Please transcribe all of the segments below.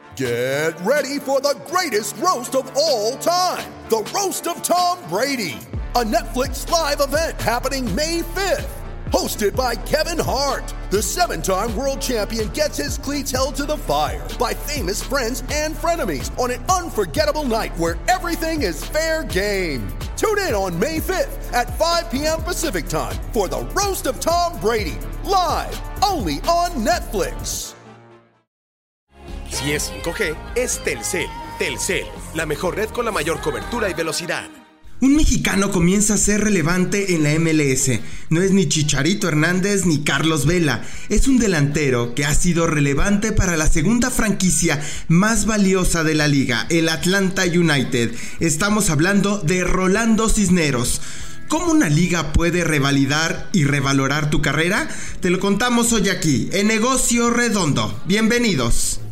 Get ready for the greatest roast of all time, the Roast of Tom Brady, a Netflix live event happening May 5th. Hosted by Kevin Hart, the 7-time world champion gets his cleats held to the fire by famous friends and frenemies on an unforgettable night where everything is fair game. Tune in on May 5th at 5 p.m. Pacific Time for the Roast of Tom Brady, live only on Netflix. Si es 5G, es Telcel. Telcel, la mejor red con la mayor cobertura y velocidad. Un mexicano comienza a ser relevante en la MLS. No es ni Chicharito Hernández ni Carlos Vela. Es un delantero que ha sido relevante para la segunda franquicia más valiosa de la liga, el Atlanta United. Estamos hablando de Rolando Cisneros. ¿Cómo una liga puede revalidar y revalorar tu carrera? Te lo contamos hoy aquí, en Negocio Redondo. Bienvenidos.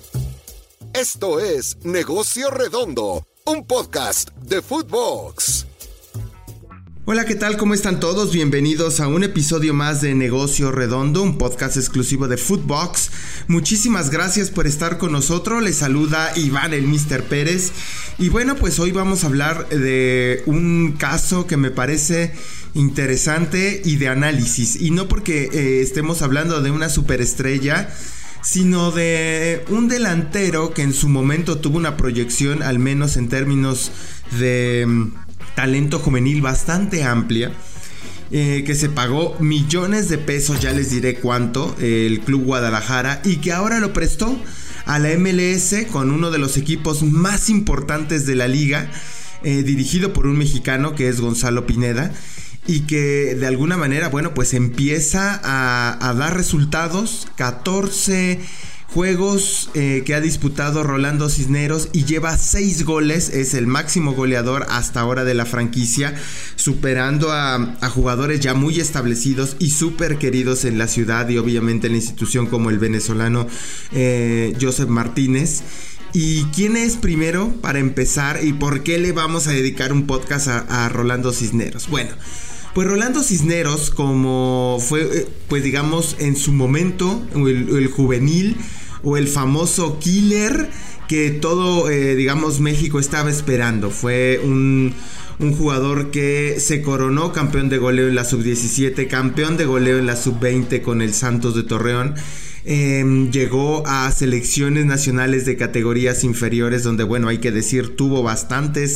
Esto es Negocio Redondo, un podcast de Footbox. Hola, ¿qué tal? ¿Cómo están todos? Bienvenidos a un episodio más de Negocio Redondo, un podcast exclusivo de Footbox. Muchísimas gracias por estar con nosotros. Les saluda Iván, el Mr. Pérez. Y bueno, pues hoy vamos a hablar de un caso que me parece interesante y de análisis. Y no porque estemos hablando de una superestrella, sino de un delantero que en su momento tuvo una proyección, al menos en términos de talento juvenil, bastante amplia, que se pagó millones de pesos, ya les diré cuánto, el Club Guadalajara, y que ahora lo prestó a la MLS con uno de los equipos más importantes de la liga, dirigido por un mexicano que es Gonzalo Pineda, y que de alguna manera, bueno, pues empieza a dar resultados. 14 juegos que ha disputado Rolando Cisneros y lleva 6 goles, es el máximo goleador hasta ahora de la franquicia, superando a jugadores ya muy establecidos y súper queridos en la ciudad y obviamente en la institución, como el venezolano Joseph Martínez. ¿Y quién es primero para empezar y por qué le vamos a dedicar un podcast a Rolando Cisneros? Bueno, pues Rolando Cisneros, como fue, pues digamos, en su momento, el juvenil o el famoso killer que todo, digamos, México estaba esperando. Fue un jugador que se coronó campeón de goleo en la sub-17, campeón de goleo en la sub-20 con el Santos de Torreón. Llegó a selecciones nacionales de categorías inferiores, donde, bueno, hay que decir, tuvo bastantes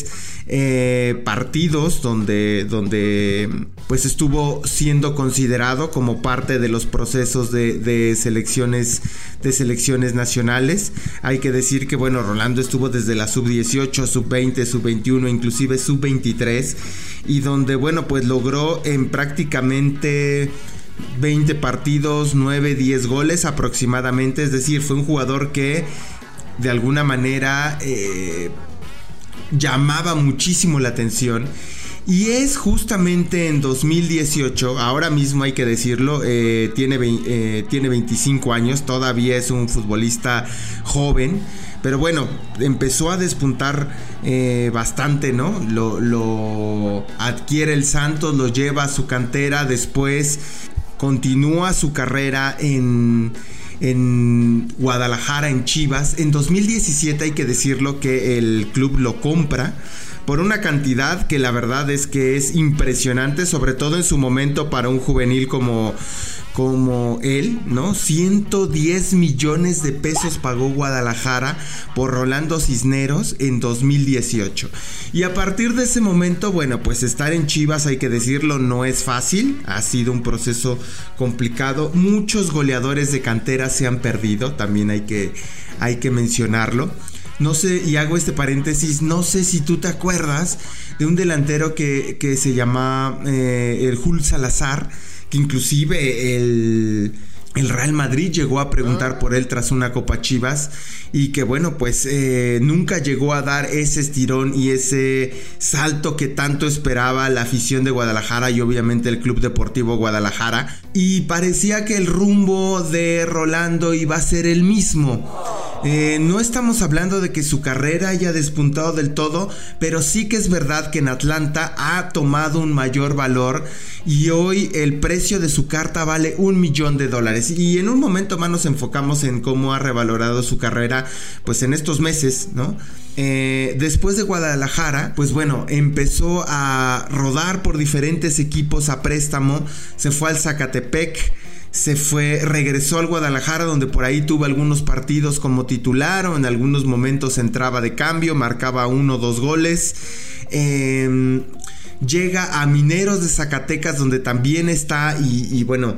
partidos donde pues estuvo siendo considerado como parte de los procesos de selecciones nacionales. Hay que decir que, bueno, Rolando estuvo desde la sub-18, sub-20, sub-21, inclusive sub-23, y donde, bueno, pues logró en prácticamente 20 partidos, 9-10 goles aproximadamente. Es decir, fue un jugador que de alguna manera llamaba muchísimo la atención. Y es justamente en 2018, ahora mismo hay que decirlo, tiene 25 años, todavía es un futbolista joven, pero bueno, empezó a despuntar bastante, ¿no? Lo adquiere el Santos, lo lleva a su cantera, después continúa su carrera en Guadalajara, en Chivas. En 2017 hay que decirlo que el club lo compra por una cantidad que la verdad es que es impresionante, sobre todo en su momento para un juvenil como él, ¿no? 110 millones de pesos pagó Guadalajara por Rolando Cisneros en 2018. Y a partir de ese momento, bueno, pues estar en Chivas, hay que decirlo, no es fácil. Ha sido un proceso complicado. Muchos goleadores de cantera se han perdido, también hay que mencionarlo. No sé, y hago este paréntesis, no sé si tú te acuerdas de un delantero que se llama el Jul Salazar, que inclusive el Real Madrid llegó a preguntar por él tras una Copa Chivas, y que bueno, pues nunca llegó a dar ese estirón y ese salto que tanto esperaba la afición de Guadalajara y obviamente el Club Deportivo Guadalajara, y parecía que el rumbo de Rolando iba a ser el mismo. No estamos hablando de que su carrera haya despuntado del todo, pero sí que es verdad que en Atlanta ha tomado un mayor valor y hoy el precio de su carta vale $1 millón. Y en un momento más nos enfocamos en cómo ha revalorado su carrera pues en estos meses, ¿no? Después de Guadalajara, pues bueno, empezó a rodar por diferentes equipos a préstamo, se fue al Zacatepec, regresó al Guadalajara, donde por ahí tuvo algunos partidos como titular o en algunos momentos entraba de cambio, marcaba 1 o 2 goles. Llega a Mineros de Zacatecas, donde también está y bueno,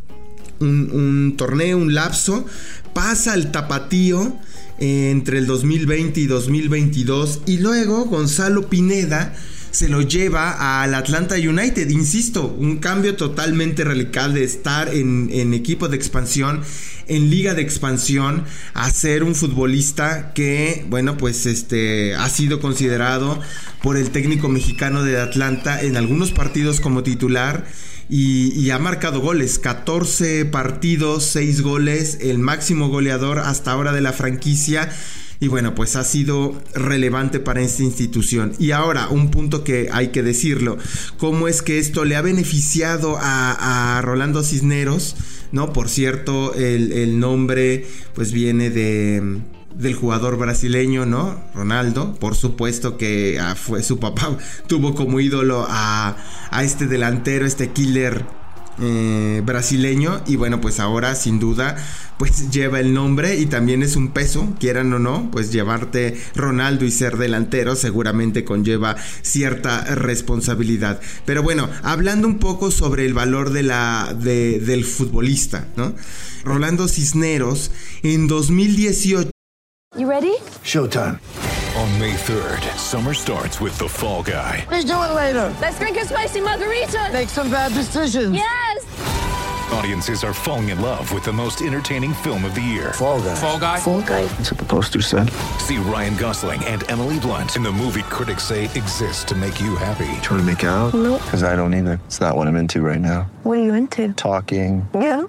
un torneo, un lapso, pasa al Tapatío entre el 2020 y 2022 y luego Gonzalo Pineda se lo lleva al Atlanta United. Insisto, un cambio totalmente radical de estar en equipo de expansión, en liga de expansión, a ser un futbolista que, bueno, pues ha sido considerado por el técnico mexicano de Atlanta en algunos partidos como titular y ha marcado goles, 14 partidos, 6 goles, el máximo goleador hasta ahora de la franquicia. Y bueno, pues ha sido relevante para esta institución. Y ahora, un punto que hay que decirlo, cómo es que esto le ha beneficiado a Rolando Cisneros, ¿no? Por cierto, el nombre pues viene del jugador brasileño, ¿no? Ronaldo. Por supuesto que fue su papá, tuvo como ídolo a este delantero, este killer brasileño, y bueno, pues ahora sin duda pues lleva el nombre y también es un peso, quieran o no, pues llevarte Ronaldo y ser delantero seguramente conlleva cierta responsabilidad. Pero bueno, hablando un poco sobre el valor del futbolista, ¿no? Rolando Cisneros en 2018. You ready? Showtime. On May 3rd, summer starts with The Fall Guy. Let's do it later. Let's drink a spicy margarita. Make some bad decisions. Yes! Audiences are falling in love with the most entertaining film of the year. Fall Guy. Fall Guy? Fall guy. That's what the poster said. See Ryan Gosling and Emily Blunt in the movie critics say exists to make you happy. Trying to make it out? Nope. Because I don't either. It's not what I'm into right now. What are you into? Talking. Yeah.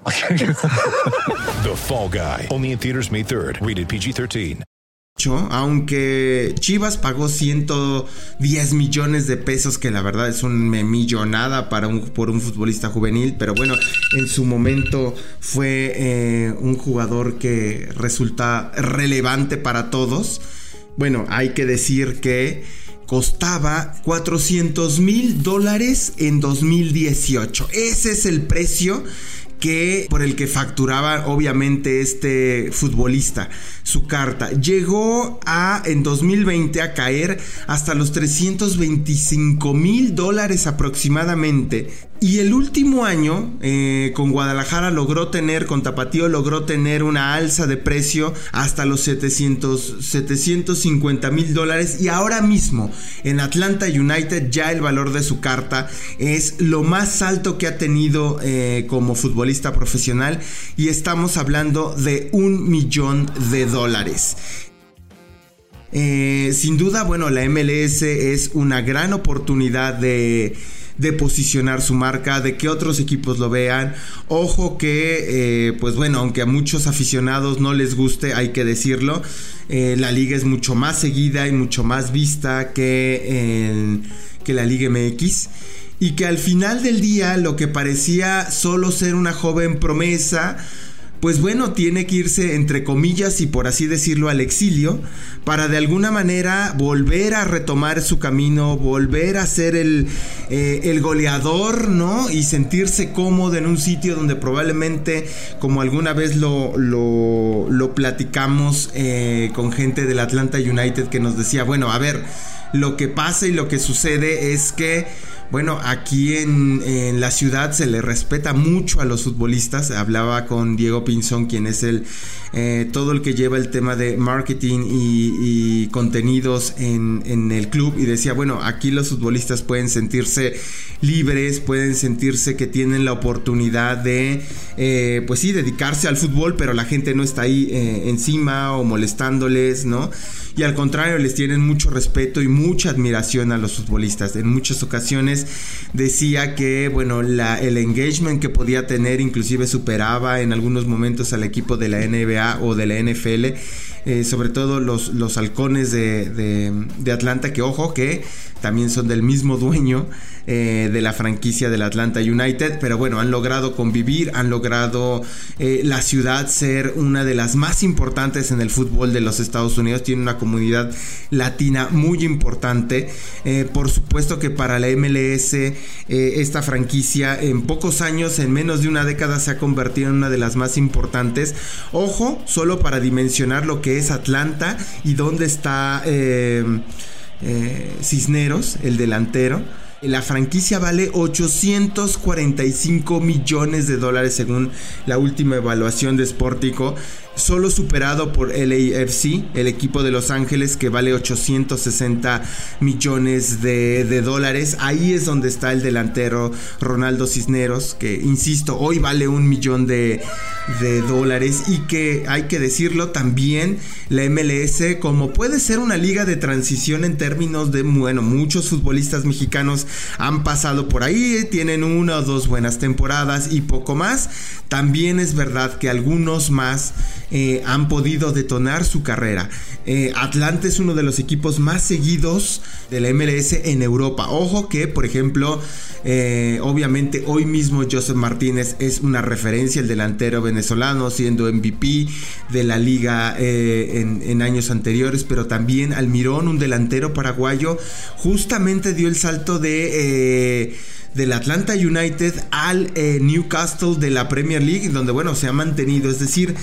The Fall Guy. Only in theaters May 3rd. Rated PG-13. Aunque Chivas pagó 110 millones de pesos, que la verdad es una millonada por un futbolista juvenil, pero bueno, en su momento fue un jugador que resulta relevante para todos. Bueno, hay que decir que costaba $400,000 en 2018. Ese es el precio por el que facturaba obviamente este futbolista. Su carta llegó en 2020 a caer hasta los $325,000 aproximadamente. Y el último año con Guadalajara con Tapatío logró tener una alza de precio hasta los $750,000. Y ahora mismo en Atlanta United ya el valor de su carta es lo más alto que ha tenido como futbolista profesional, y estamos hablando de $1 millón. Sin duda, bueno, la MLS es una gran oportunidad de posicionar su marca, de que otros equipos lo vean. Ojo que, pues bueno, aunque a muchos aficionados no les guste, hay que decirlo, la liga es mucho más seguida y mucho más vista que la Liga MX. Y que al final del día, lo que parecía solo ser una joven promesa, pues bueno, tiene que irse, entre comillas y por así decirlo, al exilio, para de alguna manera volver a retomar su camino, volver a ser el goleador, ¿no? Y sentirse cómodo en un sitio donde probablemente, como alguna vez lo platicamos con gente del Atlanta United, que nos decía, bueno, a ver, lo que pasa y lo que sucede es que, bueno, aquí en la ciudad se le respeta mucho a los futbolistas. Hablaba con Diego Pinzón, quien es todo el que lleva el tema de marketing y contenidos en el club, y decía, bueno, aquí los futbolistas pueden sentirse libres, pueden sentirse que tienen la oportunidad de, pues sí, dedicarse al fútbol, pero la gente no está ahí encima o molestándoles, ¿no? Y al contrario, les tienen mucho respeto y mucha admiración a los futbolistas. En muchas ocasiones decía que, bueno, el engagement que podía tener inclusive superaba en algunos momentos al equipo de la NBA o de la NFL. sobre todo los halcones de Atlanta, que ojo, que también son del mismo dueño de la franquicia del Atlanta United, pero bueno, han logrado convivir, han logrado la ciudad ser una de las más importantes en el fútbol de los Estados Unidos, tiene una comunidad latina muy importante. Por supuesto que para la MLS esta franquicia en pocos años, en menos de una década, se ha convertido en una de las más importantes. Ojo, solo para dimensionar lo que es Atlanta y dónde está Cisneros, el delantero. La franquicia vale $845 millones según la última evaluación de Sportico, solo superado por LAFC, el equipo de Los Ángeles, que vale $860 millones. Ahí es donde está el delantero Ronaldo Cisneros, que insisto, hoy vale $1 millón y que hay que decirlo también, la MLS, como puede ser una liga de transición en términos de, bueno, muchos futbolistas mexicanos han pasado por ahí, tienen 1 o 2 buenas temporadas y poco más. También es verdad que algunos más han podido detonar su carrera. Atlanta es uno de los equipos más seguidos de la MLS en Europa. Ojo que, por ejemplo, obviamente hoy mismo Joseph Martínez es una referencia, el delantero venezolano, siendo MVP de la liga en años anteriores, pero también Almirón, un delantero paraguayo, justamente dio el salto del Atlanta United al Newcastle de la Premier League, donde bueno, se ha mantenido. Es decir,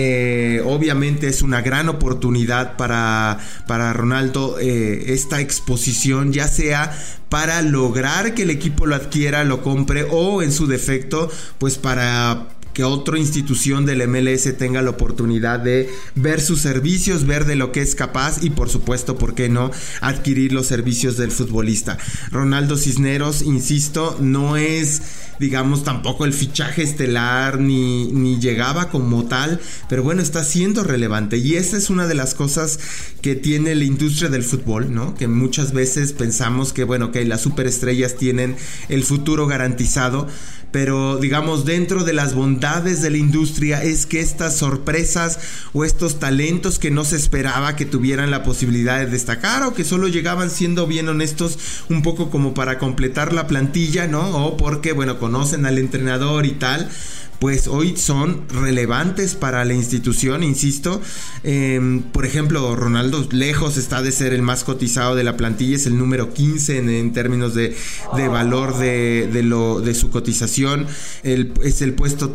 obviamente es una gran oportunidad para Ronaldo esta exposición, ya sea para lograr que el equipo lo adquiera, lo compre, o en su defecto, pues para que otra institución del MLS tenga la oportunidad de ver sus servicios, ver de lo que es capaz y por supuesto, ¿por qué no?, adquirir los servicios del futbolista. Ronaldo Cisneros, insisto, no es, digamos, tampoco el fichaje estelar ni llegaba como tal, pero bueno, está siendo relevante, y esta es una de las cosas que tiene la industria del fútbol, ¿no? Que muchas veces pensamos que, bueno, que las superestrellas tienen el futuro garantizado, pero digamos, dentro de las bondades de la industria es que estas sorpresas o estos talentos que no se esperaba que tuvieran la posibilidad de destacar, o que solo llegaban, siendo bien honestos, un poco como para completar la plantilla, ¿no? O porque, bueno, conocen al entrenador y tal, pues hoy son relevantes para la institución, insisto. Por ejemplo, Ronaldo lejos está de ser el más cotizado de la plantilla, es el número 15 en términos de valor de su cotización. Es el puesto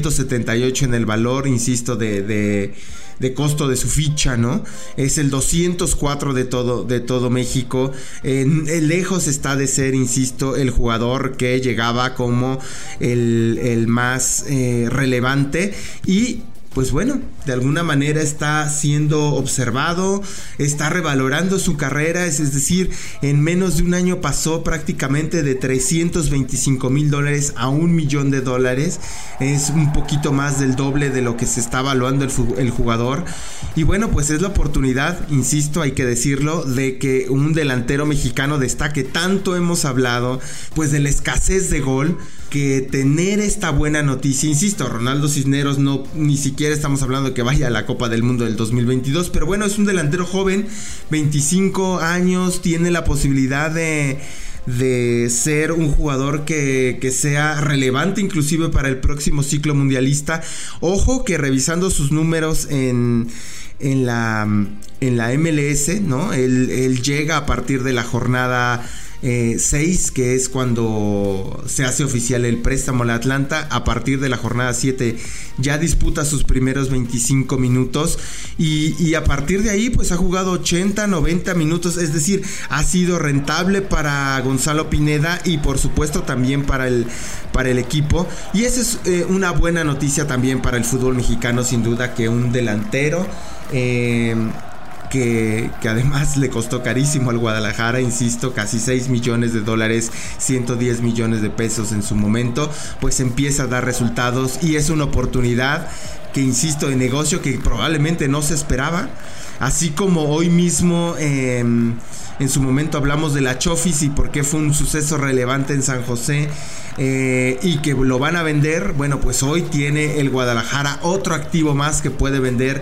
378 en el valor, insisto, de costo de su ficha, ¿no? Es el 204 de todo México. Lejos está de ser, insisto, el jugador que llegaba como el más relevante, y pues bueno, de alguna manera está siendo observado, está revalorando su carrera, es decir, en menos de un año pasó prácticamente de $325,000 a $1 millón. Es un poquito más del doble de lo que se está evaluando el jugador. Y bueno, pues es la oportunidad, insisto, hay que decirlo, de que un delantero mexicano destaque. Tanto hemos hablado pues de la escasez de gol, que tener esta buena noticia, insisto, Ronaldo Cisneros no, ni siquiera estamos hablando de que vaya a la Copa del Mundo del 2022, pero bueno, es un delantero joven, 25 años, tiene la posibilidad de ser un jugador que sea relevante inclusive para el próximo ciclo mundialista. Ojo que revisando sus números en la MLS, ¿no? Él llega a partir de la jornada 6, que es cuando se hace oficial el préstamo a la Atlanta. A partir de la jornada 7 ya disputa sus primeros 25 minutos y a partir de ahí pues ha jugado 80, 90 minutos, es decir, ha sido rentable para Gonzalo Pineda y por supuesto también para el equipo, y esa es una buena noticia también para el fútbol mexicano, sin duda, que un delantero que además le costó carísimo al Guadalajara, insisto, casi $6 millones, 110 millones de pesos en su momento, pues empieza a dar resultados, y es una oportunidad que, insisto, de negocio que probablemente no se esperaba. Así como hoy mismo en su momento hablamos de la Chofis y por qué fue un suceso relevante en San José, y que lo van a vender. Bueno, pues hoy tiene el Guadalajara otro activo más que puede vender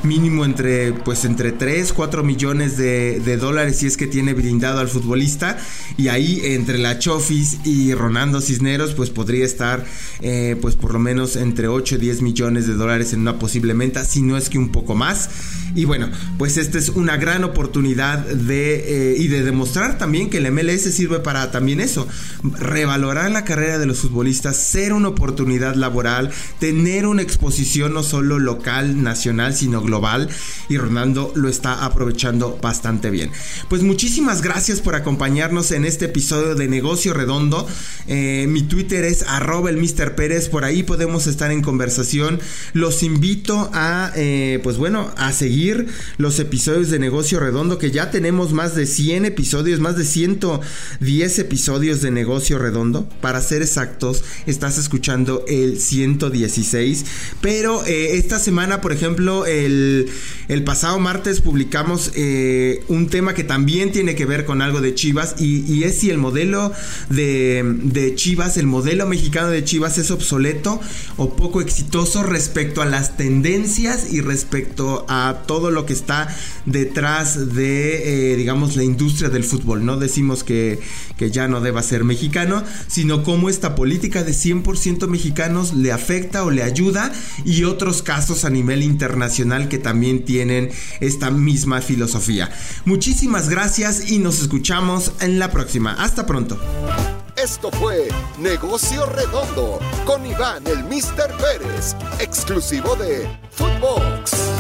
mínimo entre 3-4 millones de dólares si es que tiene blindado al futbolista, y ahí entre la Chofis y Ronaldo Cisneros pues podría estar pues por lo menos entre 8 y 10 millones de dólares en una posible venta, si no es que un poco más. Y bueno, pues esta es una gran oportunidad de demostrar también que el MLS sirve para también eso, revalorar la carrera de los futbolistas, ser una oportunidad laboral, tener una exposición no solo local, nacional, sino global, y Ronaldo lo está aprovechando bastante bien. Pues muchísimas gracias por acompañarnos en este episodio de Negocio Redondo. Mi Twitter es @elMrPérez, por ahí podemos estar en conversación. Los invito a seguir los episodios de Negocio Redondo, que ya tenemos más de 100 episodios, más de 110 episodios de Negocio Redondo. Para ser exactos, estás escuchando el 116, pero esta semana, por ejemplo, el pasado martes publicamos un tema que también tiene que ver con algo de Chivas, y es si el modelo de Chivas, el modelo mexicano de Chivas es obsoleto o poco exitoso respecto a las tendencias y respecto a todo lo que está detrás de, digamos, la industria del fútbol. No decimos que ya no deba ser mexicano, sino cómo esta política de 100% mexicanos le afecta o le ayuda, y otros casos a nivel internacional que también tienen esta misma filosofía. Muchísimas gracias y nos escuchamos en la próxima. Hasta pronto. Esto fue Negocio Redondo con Iván el Mr. Pérez, exclusivo de Footbox.